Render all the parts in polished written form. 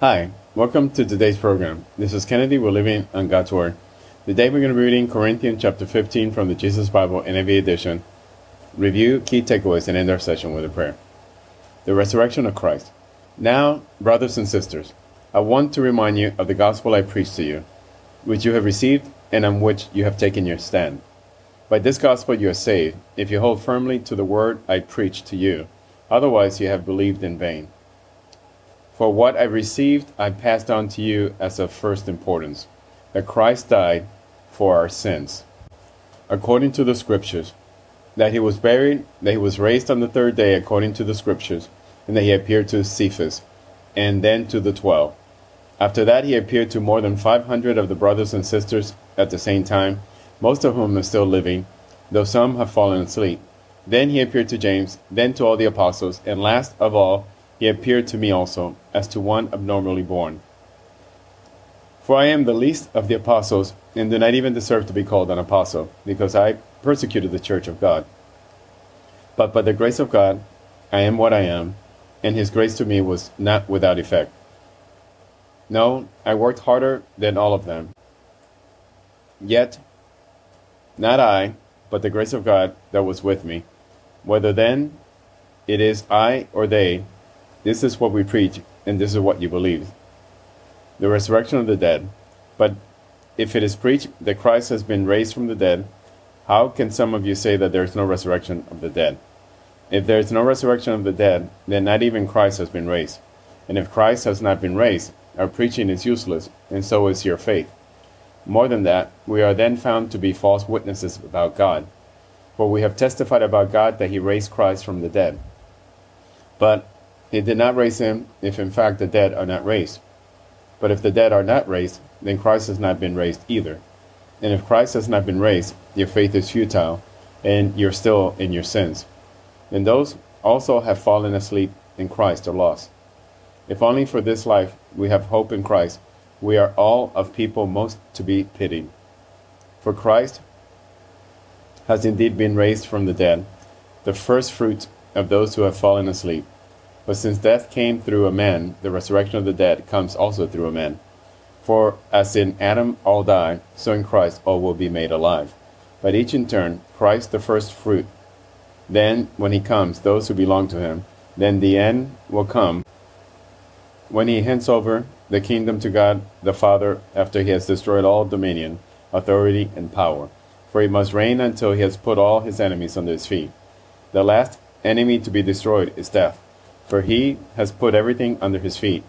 Hi, welcome to today's program. This is Kennedy. We're living on God's Word. Today we're going to be reading Corinthians chapter 15 from the Jesus Bible NIV edition. Review key takeaways and end our session with a prayer. The resurrection of Christ. Now, brothers and sisters, I want to remind you of the gospel I preached to you, which you have received and on which you have taken your stand. By this gospel you are saved, if you hold firmly to the word I preached to you. Otherwise you have believed in vain. For what I received I passed on to you as of first importance, that Christ died for our sins, according to the Scriptures, that he was buried, that he was raised on the third day according to the Scriptures, and that he appeared to Cephas, and then to the 12. After that he appeared to more than 500 of the brothers and sisters at the same time, most of whom are still living, though some have fallen asleep. Then he appeared to James, then to all the apostles, and last of all he appeared to me also, as to one abnormally born. For I am the least of the apostles, and do not even deserve to be called an apostle, because I persecuted the church of God. But by the grace of God I am what I am, and his grace to me was not without effect. No, I worked harder than all of them. Yet, not I, but the grace of God that was with me. Whether then it is I or they, this is what we preach, and this is what you believe. The resurrection of the dead. But if it is preached that Christ has been raised from the dead, how can some of you say that there is no resurrection of the dead? If there is no resurrection of the dead, then not even Christ has been raised. And if Christ has not been raised, our preaching is useless, and so is your faith. More than that, we are then found to be false witnesses about God. For we have testified about God that he raised Christ from the dead. But he did not raise him if in fact the dead are not raised. But if the dead are not raised, then Christ has not been raised either. And if Christ has not been raised, your faith is futile, and you're still in your sins. And those also have fallen asleep in Christ are lost. If only for this life we have hope in Christ, we are all of people most to be pitied. For Christ has indeed been raised from the dead, the first fruits of those who have fallen asleep. But since death came through a man, the resurrection of the dead comes also through a man. For as in Adam all die, so in Christ all will be made alive. But each in turn, Christ the first fruit. Then, when he comes, those who belong to him. Then the end will come, when he hands over the kingdom to God the Father, after he has destroyed all dominion, authority, and power. For he must reign until he has put all his enemies under his feet. The last enemy to be destroyed is death, for he has put everything under his feet.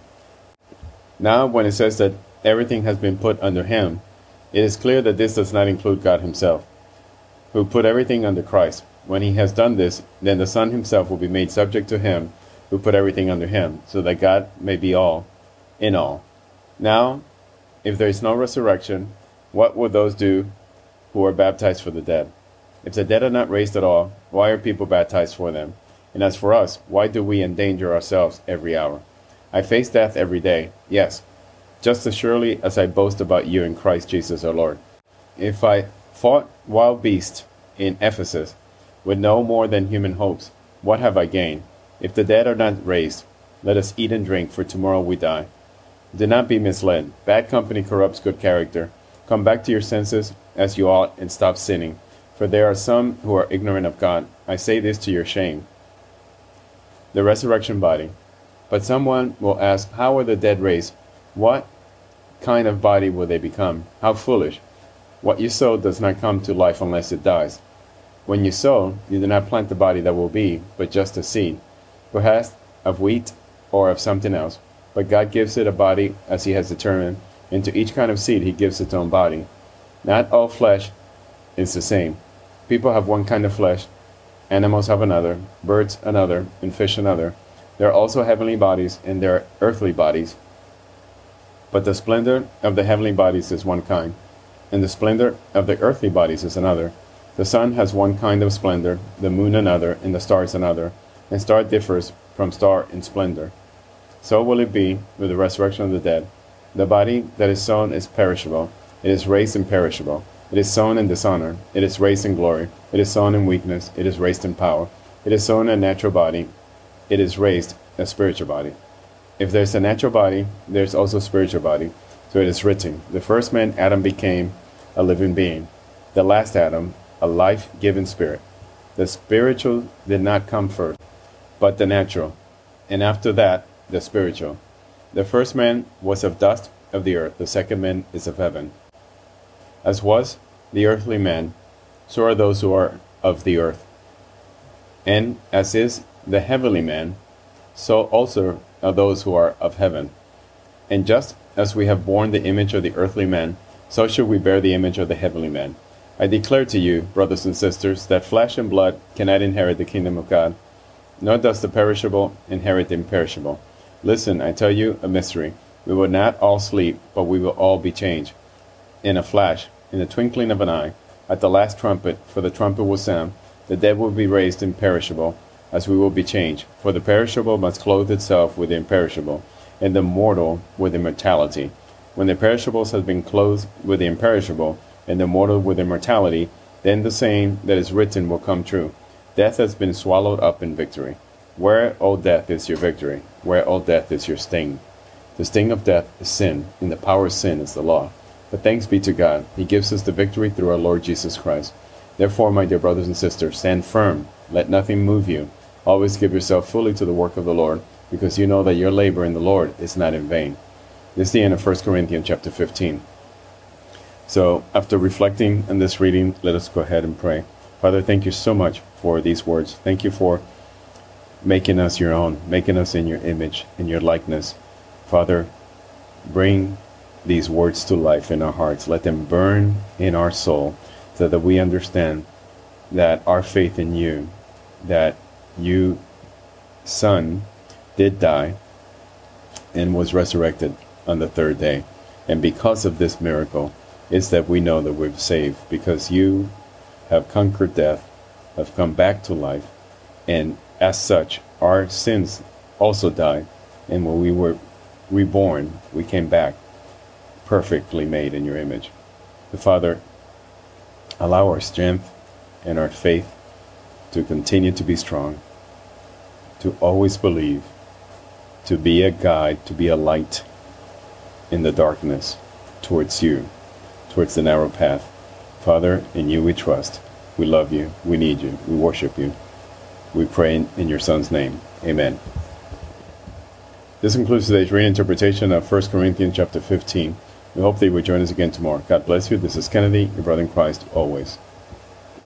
Now, when it says that everything has been put under him, it is clear that this does not include God himself, who put everything under Christ. When he has done this, then the Son himself will be made subject to him who put everything under him, so that God may be all in all. Now, if there is no resurrection, what will those do who are baptized for the dead? If the dead are not raised at all, why are people baptized for them? And as for us, why do we endanger ourselves every hour? I face death every day, yes, just as surely as I boast about you in Christ Jesus our Lord. If I fought wild beasts in Ephesus with no more than human hopes, what have I gained? If the dead are not raised, let us eat and drink, for tomorrow we die. Do not be misled. Bad company corrupts good character. Come back to your senses as you ought and stop sinning, for there are some who are ignorant of God. I say this to your shame. The resurrection body. But someone will ask, how are the dead raised? What kind of body will they become? How foolish. What you sow does not come to life unless it dies. When you sow, you do not plant the body that will be, but just a seed, perhaps of wheat or of something else. But God gives it a body as he has determined, and to each kind of seed he gives its own body. Not all flesh is the same. People have one kind of flesh, animals have another, birds another, and fish another. There are also heavenly bodies, and there are earthly bodies. But the splendor of the heavenly bodies is one kind, and the splendor of the earthly bodies is another. The sun has one kind of splendor, the moon another, and the stars another, and star differs from star in splendor. So will it be with the resurrection of the dead. The body that is sown is perishable, it is raised imperishable. It is sown in dishonor, it is raised in glory. It is sown in weakness, it is raised in power. It is sown a natural body, it is raised a spiritual body. If there's a natural body, there's also a spiritual body. So it is written, the first man, Adam, became a living being. The last Adam, a life-giving spirit. The spiritual did not come first, but the natural. And after that, the spiritual. The first man was of dust of the earth. The second man is of heaven. As was the earthly man, so are those who are of the earth. And as is the heavenly man, so also are those who are of heaven. And just as we have borne the image of the earthly man, so should we bear the image of the heavenly man. I declare to you, brothers and sisters, that flesh and blood cannot inherit the kingdom of God, nor does the perishable inherit the imperishable. Listen, I tell you a mystery. We will not all sleep, but we will all be changed. In a flash, in the twinkling of an eye, at the last trumpet, for the trumpet will sound, the dead will be raised imperishable, as we will be changed. For the perishable must clothe itself with the imperishable, and the mortal with immortality. When the perishables have been clothed with the imperishable, and the mortal with immortality, then the saying that is written will come true. Death has been swallowed up in victory. Where, O death, is your victory? Where, O death, is your sting? The sting of death is sin, and the power of sin is the law. But thanks be to God, He gives us the victory through our Lord Jesus Christ. Therefore, my dear brothers and sisters, stand firm. Let nothing move you. Always give yourself fully to the work of the Lord, because you know that your labor in the Lord is not in vain. This is the end of 1 Corinthians chapter 15. So, after reflecting on this reading, let us go ahead and pray. Father, thank you so much for these words. Thank you for making us your own, making us in your image, in your likeness. Father, bring these words to life in our hearts. Let them burn in our soul so that we understand that our faith in you, that you, Son, did die and was resurrected on the third day. And because of this miracle, is that we know that we're saved, because you have conquered death, have come back to life, and as such, our sins also died. And when we were reborn, we came back perfectly made in your image. The Father, allow our strength and our faith to continue to be strong, to always believe, to be a guide, to be a light in the darkness towards you, towards the narrow path. Father, in you we trust. We love you. We need you. We worship you. We pray in your Son's name. Amen. This concludes today's reinterpretation of 1 Corinthians chapter 15. We hope that you will join us again tomorrow. God bless you. This is Kennedy, your brother in Christ, always.